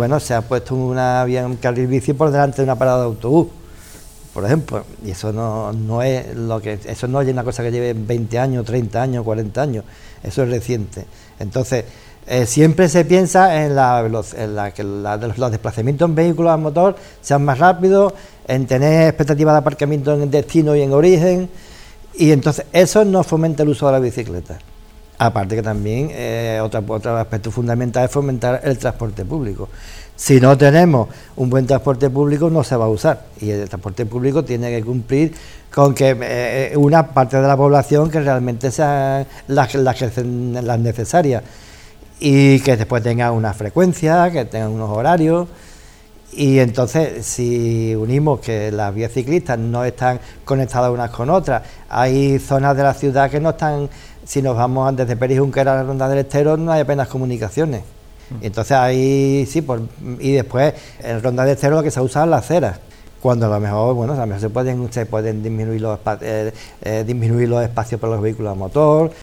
bueno, se ha puesto un carril bici por delante de una parada de autobús, por ejemplo, y eso no es eso no es una cosa que lleve 20 años, 30 años, 40 años, eso es reciente. Entonces, siempre se piensa en que los desplazamientos en vehículos a motor sean más rápidos, en tener expectativas de aparcamiento en destino y en origen, y entonces eso no fomenta el uso de la bicicleta. Aparte que también otro aspecto fundamental es fomentar el transporte público. Si no tenemos un buen transporte público no se va a usar, y el transporte público tiene que cumplir con que una parte de la población que realmente sean las necesarias, y que después tenga una frecuencia, que tenga unos horarios. Y entonces, si unimos que las vías ciclistas no están conectadas unas con otras, hay zonas de la ciudad que no están, si nos vamos desde Perijunquera a la Ronda del Estero, no hay apenas comunicaciones. Entonces ahí sí, y después en Ronda del Estero lo que se usa es la acera, cuando a lo mejor se pueden disminuir los espacios para los vehículos a motor.